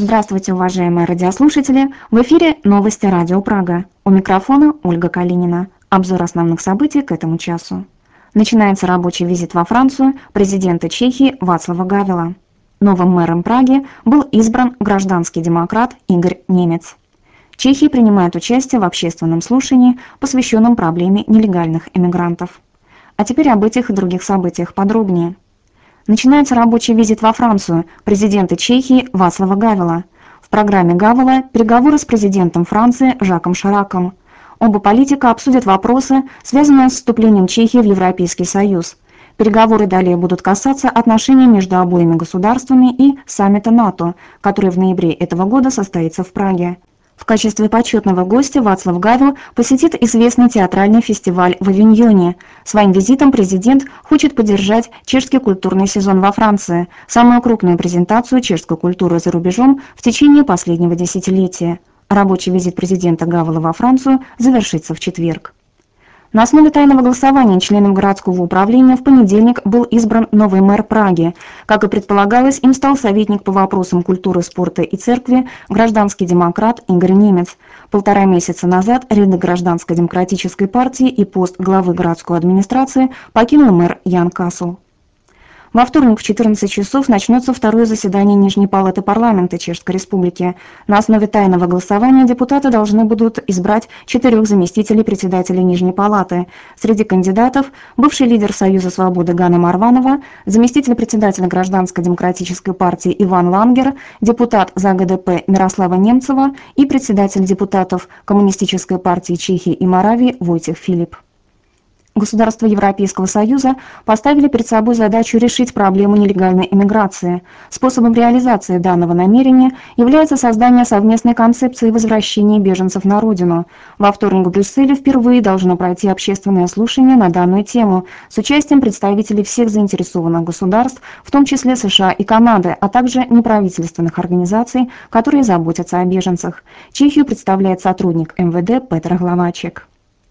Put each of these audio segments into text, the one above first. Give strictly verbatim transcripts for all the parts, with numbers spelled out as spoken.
Здравствуйте, уважаемые радиослушатели! В эфире новости Радио Прага. У микрофона Ольга Калинина. Обзор основных событий к этому часу. Начинается рабочий визит во Францию президента Чехии Václava Gavela. Новым мэром Праги был избран гражданский демократ Игорь Немец. Чехия принимает участие в общественном слушании, посвященном проблеме нелегальных иммигрантов. А теперь об этих и других событиях подробнее. Начинается рабочий визит во Францию президента Чехии Václava Gavela. В программе Гавела переговоры с президентом Франции Жаком Шираком. Оба политика обсудят вопросы, связанные с вступлением Чехии в Европейский Союз. Переговоры далее будут касаться отношений между обоими государствами и саммита НАТО, который в ноябре этого года состоится в Праге. В качестве почетного гостя Václav Гавел посетит известный театральный фестиваль в Авиньоне. Своим визитом президент хочет поддержать чешский культурный сезон во Франции, самую крупную презентацию чешской культуры за рубежом в течение последнего десятилетия. Рабочий визит президента Гавела во Францию завершится в четверг. На основе тайного голосования членом городского управления в понедельник был избран новый мэр Праги. Как и предполагалось, им стал советник по вопросам культуры, спорта и церкви, гражданский демократ Игорь Немец. Полтора месяца назад ряды гражданской демократической партии и пост главы городской администрации покинул мэр Ян Касл. Во вторник в четырнадцать часов начнется второе заседание Нижней палаты парламента Чешской Республики. На основе тайного голосования депутаты должны будут избрать четырех заместителей председателя Нижней палаты. Среди кандидатов бывший лидер Союза свободы Ганна Марванова, заместитель председателя Гражданской демократической партии Иван Лангер, депутат за ГДП Мирослава Немцева и председатель депутатов Коммунистической партии Чехии и Моравии Войтех Филипп. Государства Европейского Союза поставили перед собой задачу решить проблему нелегальной иммиграции. Способом реализации данного намерения является создание совместной концепции возвращения беженцев на родину. Во вторник в Брюсселе впервые должно пройти общественное слушание на данную тему с участием представителей всех заинтересованных государств, в том числе США и Канады, а также неправительственных организаций, которые заботятся о беженцах. Чехию представляет сотрудник эм вэ дэ Петр Главачек.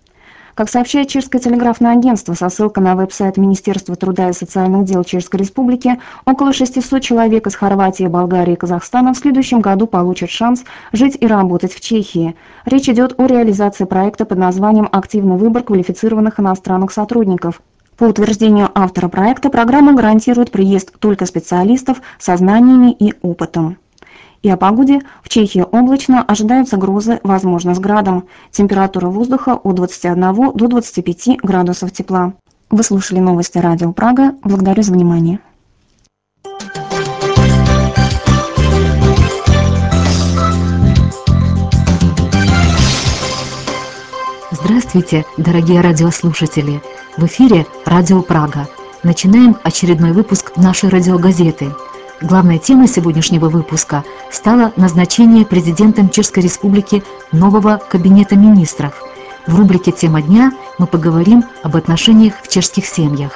Как сообщает Чешское телеграфное агентство со ссылкой на веб-сайт Министерства труда и социальных дел Чешской Республики, около шестисот человек из Хорватии, Болгарии и Казахстана в следующем году получат шанс жить и работать в Чехии. Речь идет о реализации проекта под названием «Активный выбор квалифицированных иностранных сотрудников». По утверждению автора проекта, программа гарантирует приезд только специалистов со знаниями и опытом. И о погоде. В Чехии облачно, ожидаются грозы, возможно, с градом. Температура воздуха от двадцати одного до двадцати пяти градусов тепла. Вы слушали новости Радио Прага. Благодарю за внимание. Здравствуйте, дорогие радиослушатели! В эфире Радио Прага. Начинаем очередной выпуск нашей радиогазеты. Главной темой сегодняшнего выпуска стало назначение президентом Чешской Республики нового кабинета министров. В рубрике «Тема дня» мы поговорим об отношениях в чешских семьях.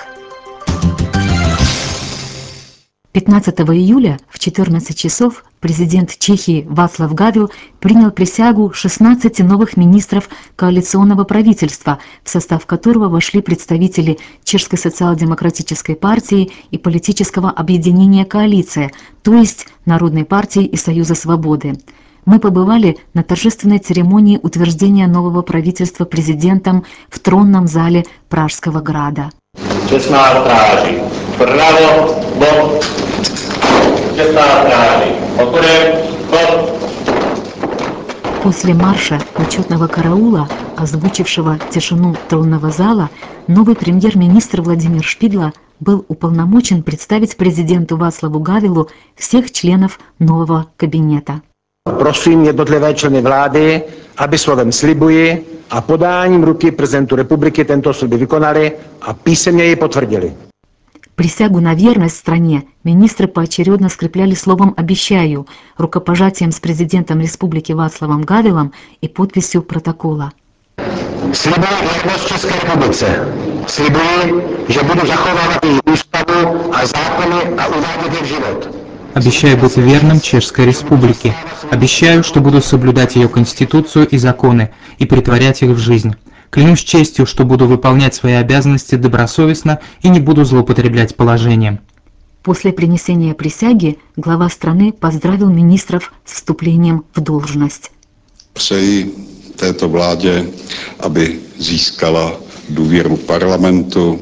пятнадцатого июля в четырнадцать часов президент Чехии Václav Гавел принял присягу шестнадцати новых министров коалиционного правительства, в состав которого вошли представители Чешской социал-демократической партии и политического объединения «Коалиция», то есть Народной партии и Союза свободы. Мы побывали на торжественной церемонии утверждения нового правительства президентом в тронном зале Пражского града. Čestná stráži, vpravo, bod. Čestná stráži, odporem, bod. После марша почетного караула, озвучившего тишину тронного зала, новый премьер-министр Владимир Шпидла был уполномочен представить президенту Václavu Gavelu всех членов нового кабинета. Prosím jednotlivé členy vlády, aby slovem slibuji a podáním ruky prezidentu republiky tento slib vykonali a písemně ji potvrdili. Присягу на верность стране министры поочередно скрепляли словом «обещаю», рукопожатием с президентом республики Václavem Gavelem и подписью протокола. Slibuji věrnost České republice. Slibuji, že budu zachovávat její ústavu a zákony a uvádět je v život. Обещаю быть верным Чешской Республике. Обещаю, что буду соблюдать ее конституцию и законы и претворять их в жизнь. Клянусь честью, что буду выполнять свои обязанности добросовестно и не буду злоупотреблять положением. После принесения присяги глава страны поздравил министров с вступлением в должность. Přeji této vládě, aby získala důvěru parlamentu.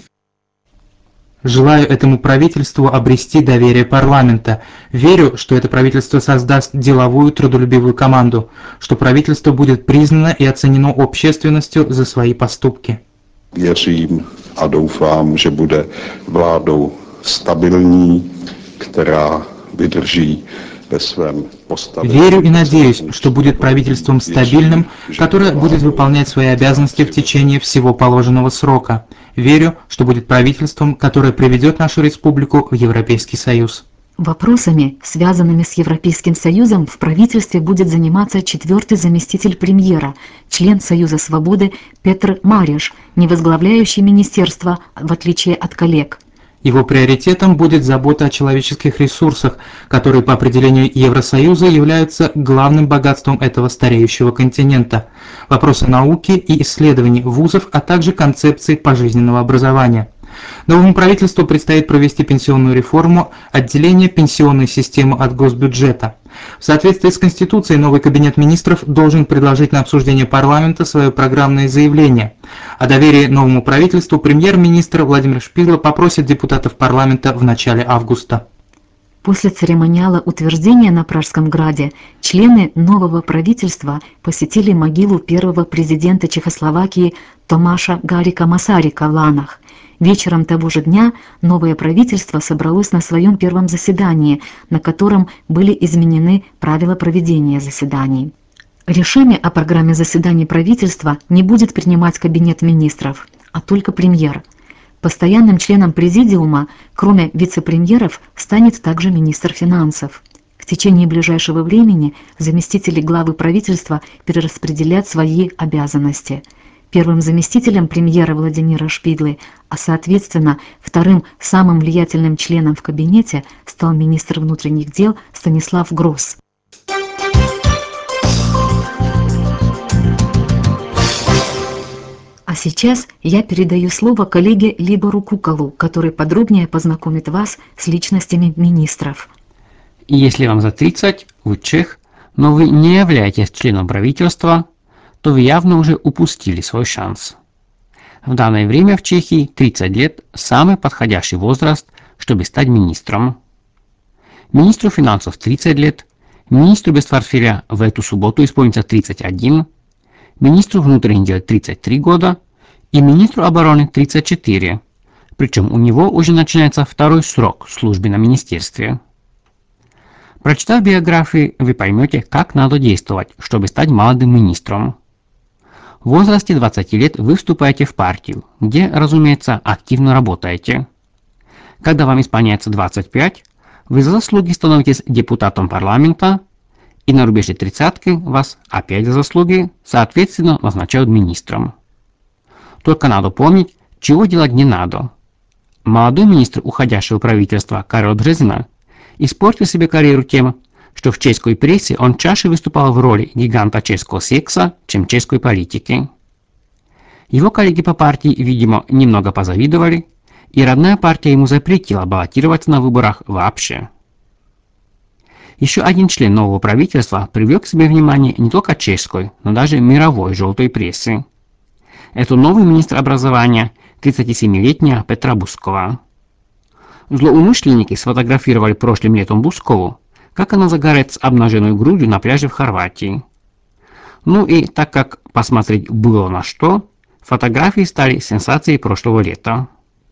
Желаю этому правительству обрести доверие парламента. Верю, что это правительство создаст деловую, трудолюбивую команду, что правительство будет признано и оценено общественностью за свои поступки. Věřím a doufám, že bude vládou stabilní, která vydrží ve svém postavení. Верю и надеюсь, что будет правительством стабильным, которое будет выполнять свои обязанности в течение всего положенного срока. Верю, что будет правительством, которое приведет нашу республику в Европейский Союз. Вопросами, связанными с Европейским Союзом, в правительстве будет заниматься четвертый заместитель премьера, член Союза Свободы Петр Мареш, не возглавляющий министерство, в отличие от коллег. Его приоритетом будет забота о человеческих ресурсах, которые по определению Евросоюза являются главным богатством этого стареющего континента. Вопросы науки и исследований вузов, а также концепции пожизненного образования. Новому правительству предстоит провести пенсионную реформу, отделение пенсионной системы от госбюджета. В соответствии с Конституцией новый кабинет министров должен предложить на обсуждение парламента свое программное заявление. О доверии новому правительству премьер-министр Владимир Шпидла попросит депутатов парламента в начале августа. После церемониала утверждения на Пражском граде члены нового правительства посетили могилу первого президента Чехословакии Томаша Гарика Масарика в Ланах. Вечером того же дня новое правительство собралось на своем первом заседании, на котором были изменены правила проведения заседаний. Решение о программе заседаний правительства не будет принимать Кабинет министров, а только премьер. Постоянным членом президиума, кроме вице-премьеров, станет также министр финансов. В течение ближайшего времени заместители главы правительства перераспределят свои обязанности. Первым заместителем премьера Владимира Шпидлы, а соответственно вторым самым влиятельным членом в кабинете стал министр внутренних дел Станислав Гросс. А сейчас я передаю слово коллеге Либору Куколу, который подробнее познакомит вас с личностями министров. Если вам за тридцать, вы чех, но вы не являетесь членом правительства, то вы явно уже упустили свой шанс. В данное время в Чехии тридцать лет – самый подходящий возраст, чтобы стать министром. Министру финансов тридцать лет, министру без портфеля в эту субботу исполнится тридцать один, министру внутренних дел тридцать три года и министру обороны тридцать четыре, причем у него уже начинается второй срок службы на министерстве. Прочитав биографии, вы поймете, как надо действовать, чтобы стать молодым министром. В возрасте двадцати лет вы вступаете в партию, где, разумеется, активно работаете. Когда вам исполняется двадцать пять, вы за заслуги становитесь депутатом парламента, и на рубеже тридцатки вас опять за заслуги, соответственно, назначают министром. Только надо помнить, чего делать не надо. Молодой министр уходящего правительства Карел Бřezina испортил себе карьеру тем, что в чешской прессе он чаще выступал в роли гиганта чешского секса, чем чешской политики. Его коллеги по партии, видимо, немного позавидовали, и родная партия ему запретила баллотироваться на выборах вообще. Еще один член нового правительства привлек к себе внимание не только чешской, но даже мировой желтой прессы. Это новый министр образования, тридцатисемилетняя Petra Buzková. Злоумышленники сфотографировали прошлым летом Бузкову, как она загорает с обнаженной грудью на пляже в Хорватии. Ну и так как посмотреть было на что, фотографии стали сенсацией прошлого лета.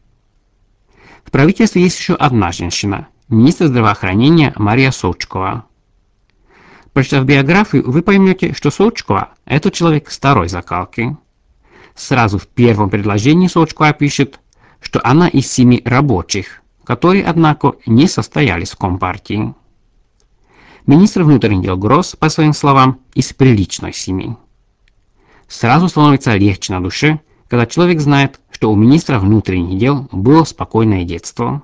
В правительстве есть еще одна женщина, министр здравоохранения Мария Соучкова. Прочитав биографию, вы поймете, что Соучкова – это человек старой закалки. Сразу в первом предложении Соучкова пишет, что она из семи рабочих, которые, однако, не состоялись в Компартии. Министр внутренних дел Гросс, по своим словам, из приличной семьи. Сразу становится легче на душе, когда человек знает, что у министра внутренних дел было спокойное детство.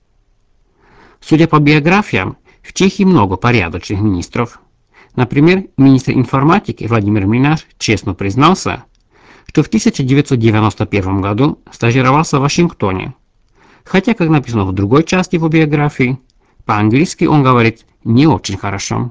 Судя по биографиям, в Чехии много порядочных министров. Например, министр информатики Владимир Млинар честно признался, что в тысяча девятьсот девяносто первом году стажировался в Вашингтоне, Хотя, как написано в другой части его биографии, по-английски он говорит не очень хорошо.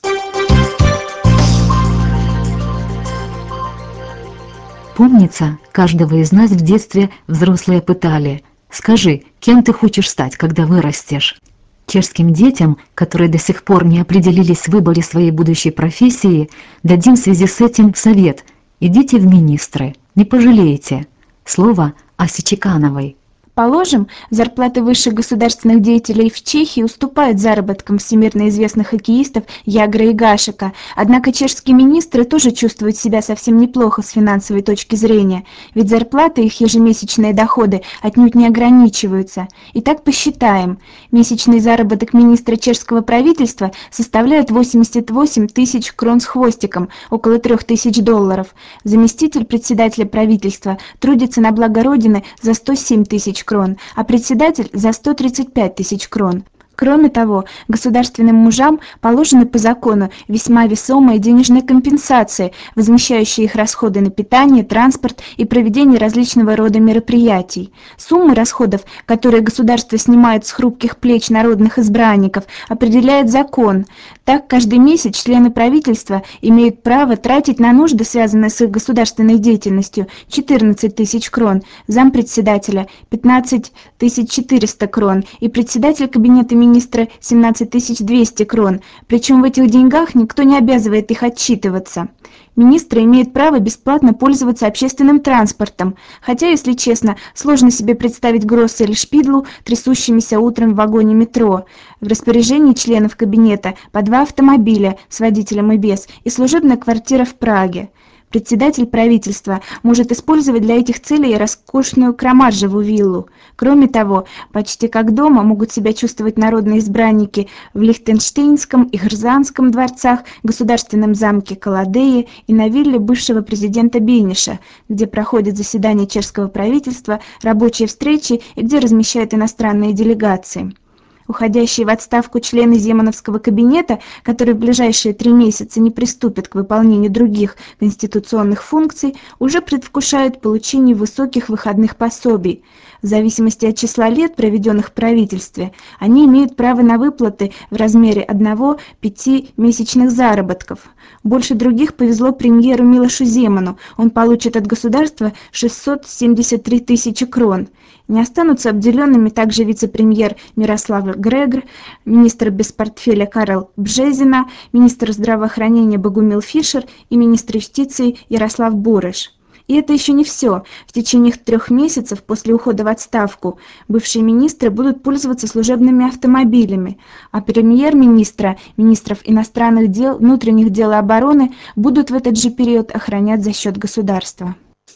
Помнится, каждого из нас в детстве взрослые пытали: «Скажи, кем ты хочешь стать, когда вырастешь?» Чешским детям, которые до сих пор не определились в выборе своей будущей профессии, дадим в связи с этим совет: идите в министры, не пожалеете. Слово Аси Чекановой. Положим, зарплаты высших государственных деятелей в Чехии уступают заработкам всемирно известных хоккеистов Ягра и Гашека, однако чешские министры тоже чувствуют себя совсем неплохо с финансовой точки зрения, ведь зарплаты и их ежемесячные доходы отнюдь не ограничиваются. Итак, посчитаем. Месячный заработок министра чешского правительства составляет восемьдесят восемь тысяч крон с хвостиком, около трех тысяч долларов. Заместитель председателя правительства трудится на благо Родины за сто семь тысяч крон, а председатель за сто тридцать пять тысяч крон. Кроме того, государственным мужам положены по закону весьма весомые денежные компенсации, возмещающие их расходы на питание, транспорт и проведение различного рода мероприятий. Суммы расходов, которые государство снимает с хрупких плеч народных избранников, определяет закон. Так, каждый месяц члены правительства имеют право тратить на нужды, связанные с их государственной деятельностью, четырнадцать тысяч крон, зампредседателя пятнадцать тысяч четыреста крон и председатель кабинета министров министра семнадцать тысяч двести крон, причем в этих деньгах никто не обязывает их отчитываться. Министры имеют право бесплатно пользоваться общественным транспортом, хотя, если честно, сложно себе представить Гросса или Шпидлу трясущимися утром в вагоне метро. В распоряжении членов кабинета по два автомобиля с водителем и без, и служебная квартира в Праге. Председатель правительства может использовать для этих целей роскошную Крамаржеву виллу. Кроме того, почти как дома могут себя чувствовать народные избранники в Лихтенштейнском и Грзанском дворцах, государственном замке Колодеи и на вилле бывшего президента Бениша, где проходят заседания чешского правительства, рабочие встречи и где размещают иностранные делегации. Уходящие в отставку члены Земановского кабинета, которые в ближайшие три месяца не приступят к выполнению других конституционных функций, уже предвкушают получение высоких выходных пособий. В зависимости от числа лет, проведенных в правительстве, они имеют право на выплаты в размере одного-пяти месячных заработков. Больше других повезло премьеру Милошу Земану, он получит от государства шестьсот семьдесят три тысячи крон. Не останутся обделенными также вице-премьер Мирослав Грегор, министр без портфеля Карл Бжезина, министр здравоохранения Богумил Фишер и министр юстиции Ярослав Буреш. И это еще не все. В течение трех месяцев после ухода в отставку бывшие министры будут пользоваться служебными автомобилями, а премьер-министра, министров иностранных дел, внутренних дел и обороны будут в этот же период охранять за счет государства.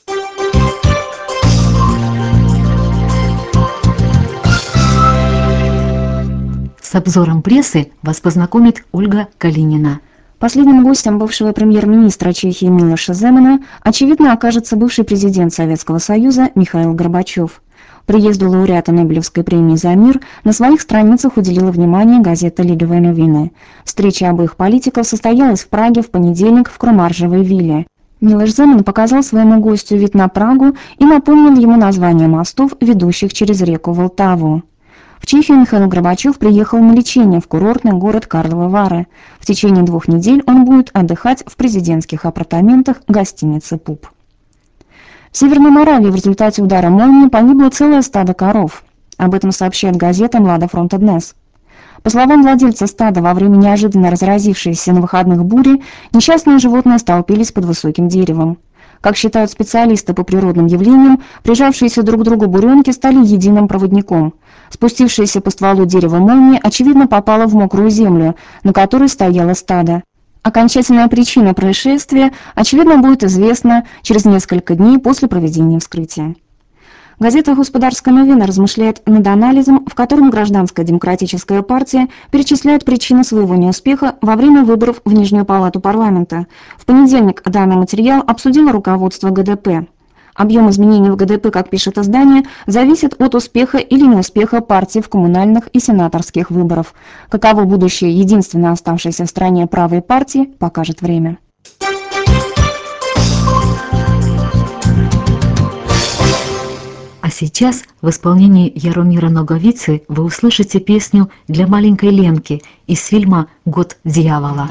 С обзором прессы вас познакомит Ольга Калинина. Последним гостем бывшего премьер-министра Чехии Милоша Земана, очевидно, окажется бывший президент Советского Союза Михаил Горбачев. Приезду лауреата Нобелевской премии за мир на своих страницах уделила внимание газета «Лиговые новины». Встреча обоих политиков состоялась в Праге в понедельник в Крамаржевой вилле. Милош Земан показал своему гостю вид на Прагу и напомнил ему названия мостов, ведущих через реку Волтаву. В Чехию Михаил Горбачев приехал на лечение в курортный город Карловы Вары. В течение двух недель он будет отдыхать в президентских апартаментах гостиницы «Пуп». В Северной Моравии в результате удара молнии погибло целое стадо коров. Об этом сообщает газета «Млада Фронта Днес». По словам владельца стада, во время неожиданно разразившейся на выходных бури, несчастные животные столпились под высоким деревом. Как считают специалисты по природным явлениям, прижавшиеся друг к другу буренки стали единым проводником. Спустившаяся по стволу дерева молния, очевидно, попала в мокрую землю, на которой стояло стадо. Окончательная причина происшествия, очевидно, будет известна через несколько дней после проведения вскрытия. Газета «Господарская новина» размышляет над анализом, в котором Гражданская демократическая партия перечисляет причины своего неуспеха во время выборов в Нижнюю палату парламента. В понедельник данный материал обсудило руководство гэ дэ пэ. Объем изменений в гэ дэ пэ, как пишет издание, зависит от успеха или неуспеха партии в коммунальных и сенаторских выборах. Каково будущее единственно оставшейся в стране правой партии, покажет время. А сейчас в исполнении Яромира Ноговицы вы услышите песню «Для маленькой Ленки» из фильма «Год дьявола».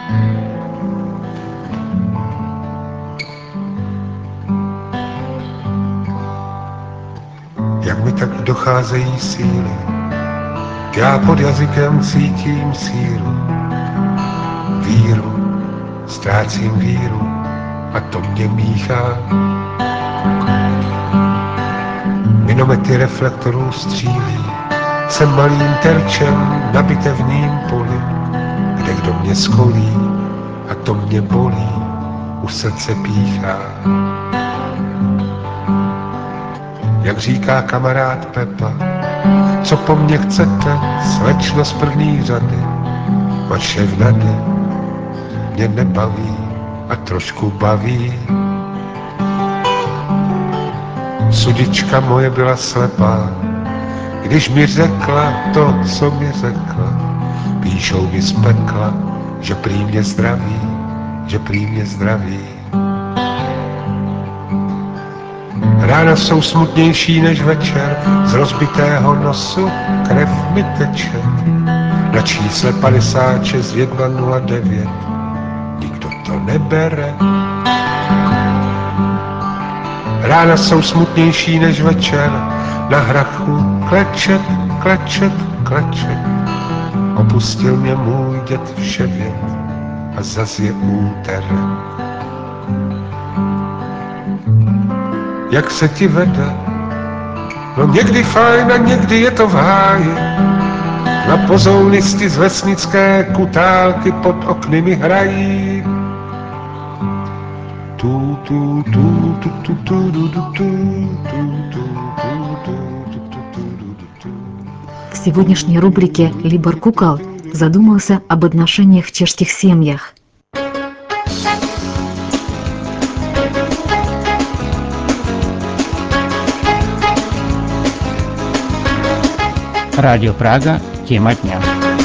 Jak mi tak docházejí síly, já pod jazykem cítím sílu. Víru, ztrácím víru a to mě míchá. Minomety reflektorů střílí, jsem malým terčem na bitevním poli, kde kdo mě skolí a to mě bolí, u srdce píchá. Jak říká kamarád Pepa, co po mně chcete, slečno z první řady, vaše vnady mě nebaví a trošku baví. Sudička moje byla slepá, když mi řekla to, co mi řekla. Píšou mi z pekla, že prý mě zdraví, že prý mě zdraví. Rána jsou smutnější než večer, z rozbitého nosu krev mi teče. Na čísle padesát šest jedna nula devět nikdo to nebere. Rána jsou smutnější než večer, na hrachu klečet, klečet, klečet. Opustil mě můj děd vševět a zas je úterek. Jak se ti vede? No někdy fajn a někdy je to v háji. Na pozounisty z vesnické kutálky pod okny mi hrají. Tu, tu, tu, tu, tu, tu, tu, tu, tu, tu. В сегодняшней рубрике «Либор Кукол» задумался об отношениях в чешских семьях. Радио Прага. Тема дня.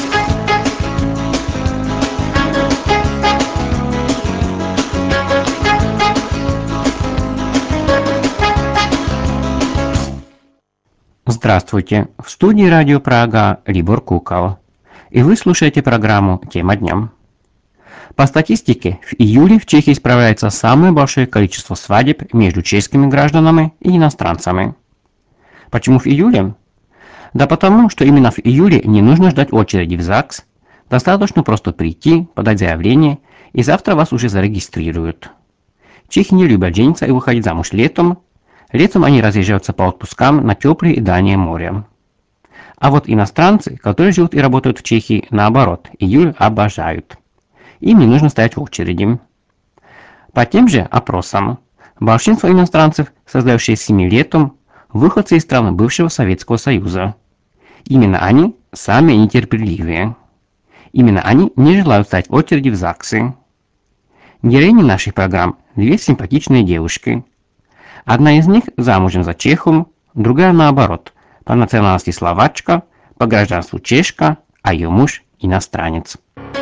Здравствуйте! В студии Радио Прага Либор Кукол. И вы слушаете программу «Тема дня». По статистике, в июле в Чехии справляется самое большое количество свадеб между чешскими гражданами и иностранцами. Почему в июле? Да потому, что именно в июле не нужно ждать очереди в ЗАГС, достаточно просто прийти, подать заявление, и завтра вас уже зарегистрируют. Чехи не любят жениться и выходить замуж летом. Летом они разъезжаются по отпускам на теплые и дальние моря. А вот иностранцы, которые живут и работают в Чехии, наоборот, июль обожают. Им не нужно стоять в очереди. По тем же опросам, большинство иностранцев, создающие семьи летом, выходцы из стран бывшего Советского Союза. Именно они самые нетерпеливые. Именно они не желают стать в очереди в ЗАГСы. Героини наших программ – две симпатичные девушки. Одна из них замужем за чехом, другая наоборот, по национальности словачка, по гражданству чешка, а ее муж – иностранец.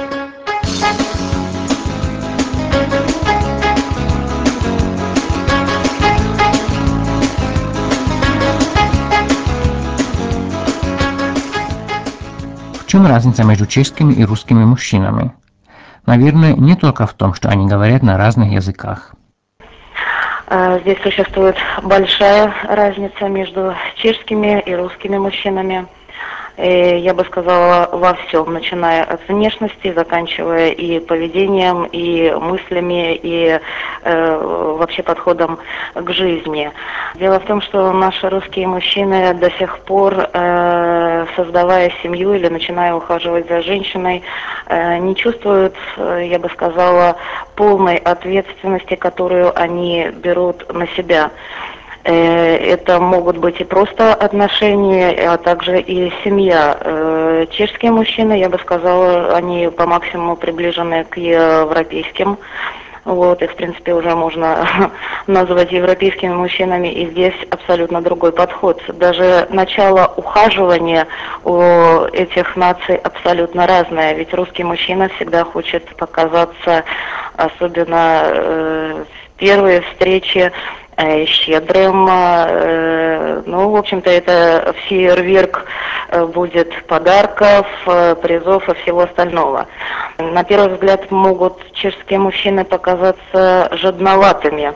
В чем разница между чешскими и русскими мужчинами? Наверное, не только в том, что они говорят на разных языках. Здесь существует большая разница между чешскими и русскими мужчинами. И я бы сказала, во всем, начиная от внешности, заканчивая и поведением, и мыслями, и э, вообще подходом к жизни. Дело в том, что наши русские мужчины до сих пор, э, создавая семью или начиная ухаживать за женщиной, э, не чувствуют, э, я бы сказала, полной ответственности, которую они берут на себя. Это могут быть и просто отношения, а также и семья. Чешские мужчины, я бы сказала, они по максимуму приближены к европейским. Вот, их, в принципе, уже можно назвать европейскими мужчинами, и здесь абсолютно другой подход. Даже начало ухаживания у этих наций абсолютно разное, ведь русский мужчина всегда хочет показаться, особенно э, в первые встречи, э, щедрым. Э, ну, в общем-то, это фейерверк э, будет подарков, э, призов и всего остального. На первый взгляд могут чешские мужчины показаться жадноватыми.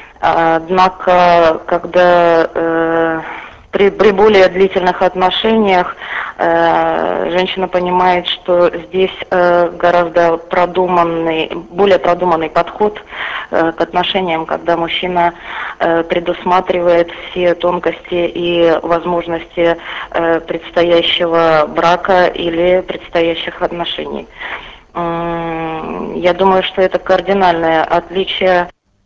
Однако, когда э, при, при более длительных отношениях э, женщина понимает, что здесь э, гораздо продуманный, более продуманный подход э, к отношениям, когда мужчина э, предусматривает все тонкости и возможности э, предстоящего брака или предстоящих отношений. Э, я думаю, что это кардинальное отличие.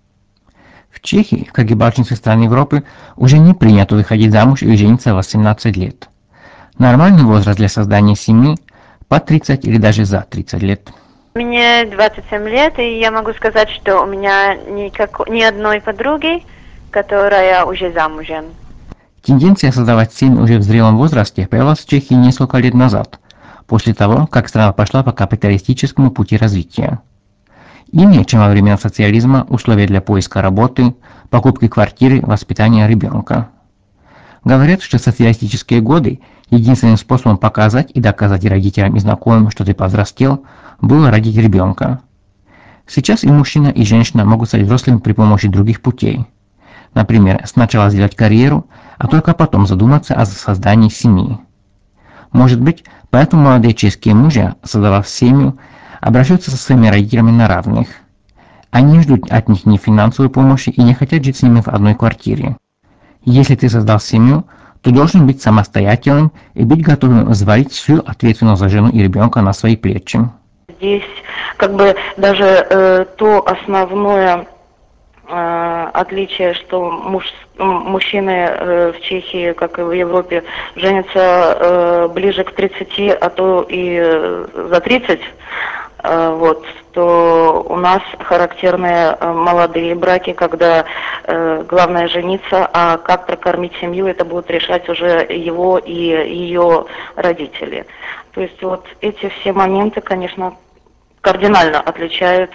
В Чехии, как и в большинстве стран Европы, уже не принято выходить замуж и жениться в восемнадцать лет. Нормальный возраст для создания семьи – по тридцать или даже за тридцать лет. Мне двадцать семь лет, и я могу сказать, что у меня никак... ни одной подруги, которая уже замужем. Тенденция создавать семьи уже в зрелом возрасте появилась в Чехии несколько лет назад, после того, как страна пошла по капиталистическому пути развития. Иные, чем во времена социализма, условия для поиска работы, покупки квартиры, воспитания ребенка. Говорят, что в социалистические годы единственным способом показать и доказать родителям и знакомым, что ты повзрослел, было родить ребенка. Сейчас и мужчина, и женщина могут стать взрослыми при помощи других путей. Например, сначала сделать карьеру, а только потом задуматься о создании семьи. Может быть, поэтому молодые чешские мужья, создав семью, обращаются со своими родителями на равных. Они не ждут от них ни финансовой помощи и не хотят жить с ними в одной квартире. Если ты создал семью, то должен быть самостоятельным и быть готовым взвалить всю ответственность за жену и ребенка на свои плечи. Здесь как бы даже э, то основное э, отличие, что муж, мужчины э, в Чехии, как и в Европе, женятся э, ближе к тридцати, а то и э, за тридцать, э, вот, то у нас характерны э, молодые браки, когда э, главное жениться, а как прокормить семью, это будут решать уже его и ее родители. То есть вот эти все моменты, конечно, кардинально отличают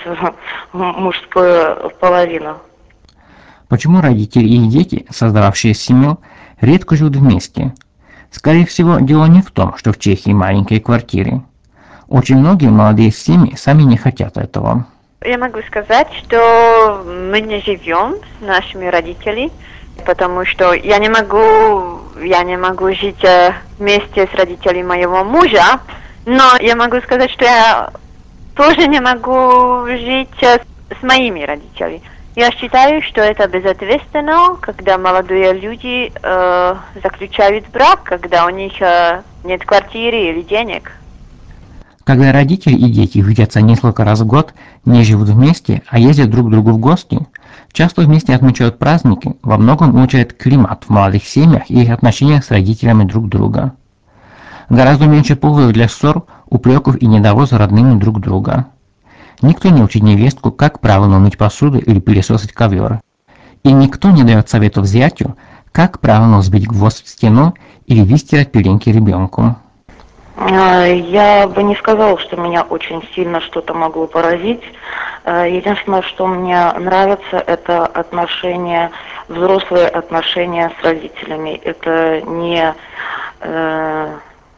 мужскую половину. Почему родители и их дети, создававшие семью, редко живут вместе? Скорее всего, дело не в том, что в Чехии маленькие квартиры. Очень многие молодые семьи сами не хотят этого. Я могу сказать, что мы не живем с нашими родителями, потому что я не могу, я не могу жить вместе с родителями моего мужа, но я могу сказать, что я тоже не могу жить с моими родителями. Я считаю, что это безответственно, когда молодые люди э, заключают брак, когда у них э, нет квартиры или денег. Когда родители и дети видятся несколько раз в год, не живут вместе, а ездят друг к другу в гости, часто вместе отмечают праздники, во многом улучшает климат в молодых семьях и их отношениях с родителями друг друга. Гораздо меньше поводов для ссор, упреков и недовоза родными друг друга. Никто не учит невестку, как правильно мыть посуду или пылесосить ковер. И никто не дает советов зятю, как правильно взбить гвоздь в стену или выстирать пеленки ребенку. Я бы не сказала, что меня очень сильно что-то могло поразить. Единственное, что мне нравится, это отношения, взрослые отношения с родителями. Это не э,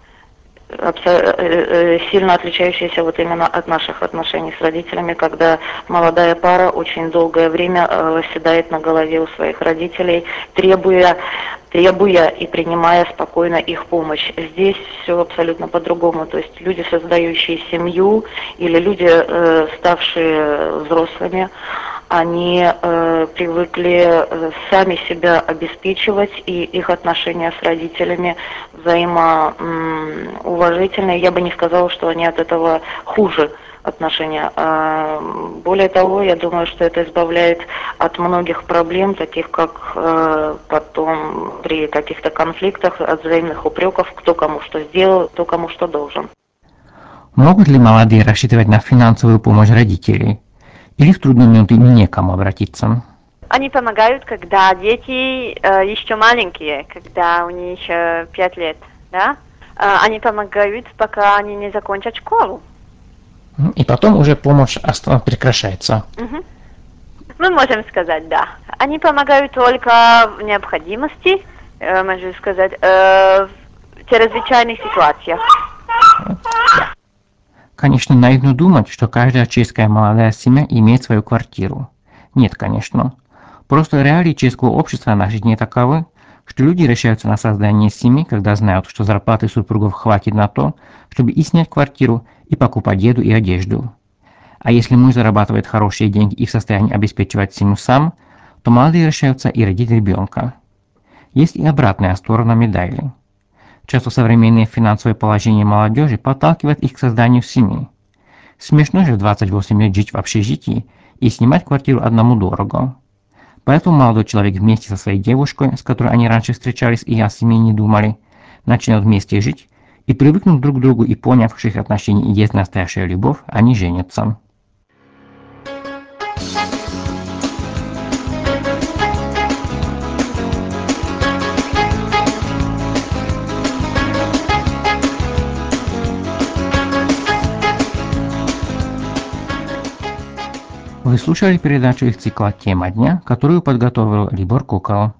сильно отличающиеся вот именно от наших отношений с родителями, когда молодая пара очень долгое время восседает на голове у своих родителей, требуя требуя и принимая спокойно их помощь. Здесь все абсолютно по-другому. То есть люди, создающие семью, или люди, э, ставшие взрослыми, они э, привыкли э, сами себя обеспечивать, и их отношения с родителями взаимоуважительные. Я бы не сказала, что они от этого хуже отношения. Более того, я думаю, что это избавляет от многих проблем, таких как э, потом при каких-то конфликтах, от взаимных упреков, кто кому что сделал, кто кому что должен. Могут ли молодые рассчитывать на финансовую помощь родителей? Или в трудную минуту некому обратиться? Они помогают, когда дети э, еще маленькие, когда у них э, пять лет, да? Э, они помогают, пока они не закончат школу. И потом уже помощь прекращается. Угу. Мы можем сказать да. Они помогают только в необходимости, э, можно сказать, э, в чрезвычайных ситуациях. Да. Конечно, наивно думать, что каждая чешская молодая семья имеет свою квартиру. Нет, конечно. Просто реалии чешского общества на жизнь не таковы, что люди решаются на создание семьи, когда знают, что зарплаты супругов хватит на то, чтобы и снять квартиру, и покупать еду и одежду. А если муж зарабатывает хорошие деньги и в состоянии обеспечивать семью сам, то молодые решаются и родить ребенка. Есть и обратная сторона медали. Часто современное финансовое положение молодежи подталкивает их к созданию семьи. Смешно же в двадцать восемь лет жить в общежитии и снимать квартиру одному дорого. Поэтому молодой человек вместе со своей девушкой, с которой они раньше встречались и о семье не думали, начнут вместе жить, и привыкнув друг к другу и поняв, что их отношения есть настоящая любовь, они женятся. Вы слушали передачу из цикла «Тема дня», которую подготовил Libor Kukal.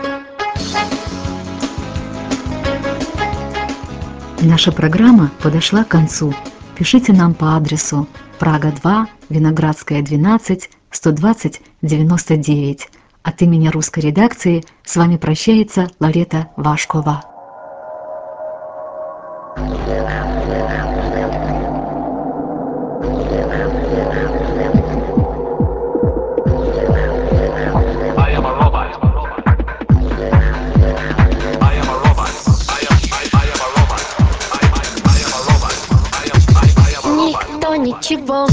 Наша программа подошла к концу. Пишите нам по адресу Прага два, Виноградская двенадцать, сто двадцать, девяносто девять. От имени русской редакции с вами прощается Ларета Вашкова. Ничего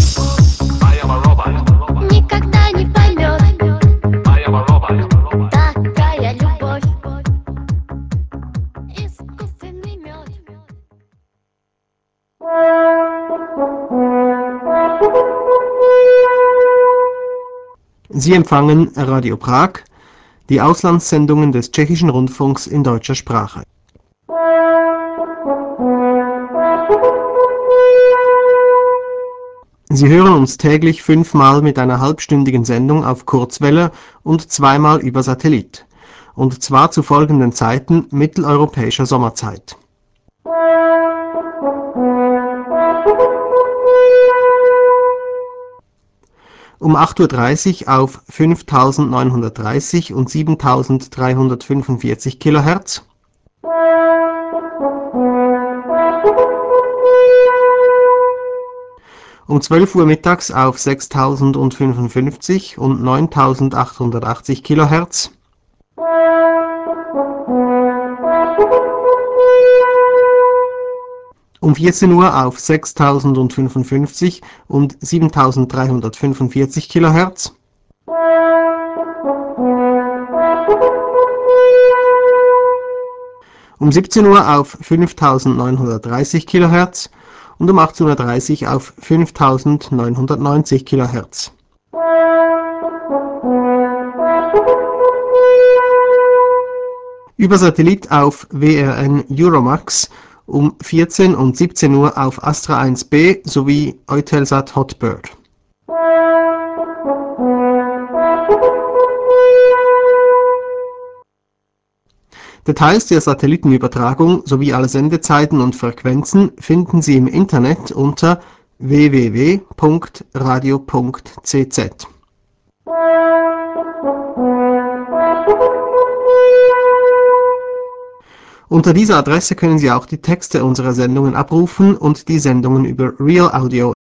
никогда не поймет такая любовь, искусственный мед. Sie empfangen Radio Prag, die Auslandssendungen des Tschechischen Rundfunks in deutscher Sprache. Sie hören uns täglich fünfmal mit einer halbstündigen Sendung auf Kurzwelle und zweimal über Satellit. Und zwar zu folgenden Zeiten mitteleuropäischer Sommerzeit. Um acht Uhr dreißig auf fünftausendneunhundertdreißig und siebentausenddreihundertfünfundvierzig Kilohertz. Um zwölf Uhr mittags auf sechstausendfünfundfünfzig und neuntausendachthundertachtzig Kilohertz. Um vierzehn Uhr auf sechstausendfünfundfünfzig und siebentausenddreihundertfünfundvierzig Kilohertz. Um siebzehn Uhr auf fünftausendneunhundertdreißig Kilohertz und um achtzehn Uhr dreißig auf fünftausendneunhundertneunzig Kilohertz. Über Satellit auf W R N Euromax um vierzehn und siebzehn Uhr auf Astra eins B sowie Eutelsat Hotbird. Details der Satellitenübertragung sowie alle Sendezeiten und Frequenzen finden Sie im Internet unter w w w punkt radio punkt c z. Unter dieser Adresse können Sie auch die Texte unserer Sendungen abrufen und die Sendungen über Real Audio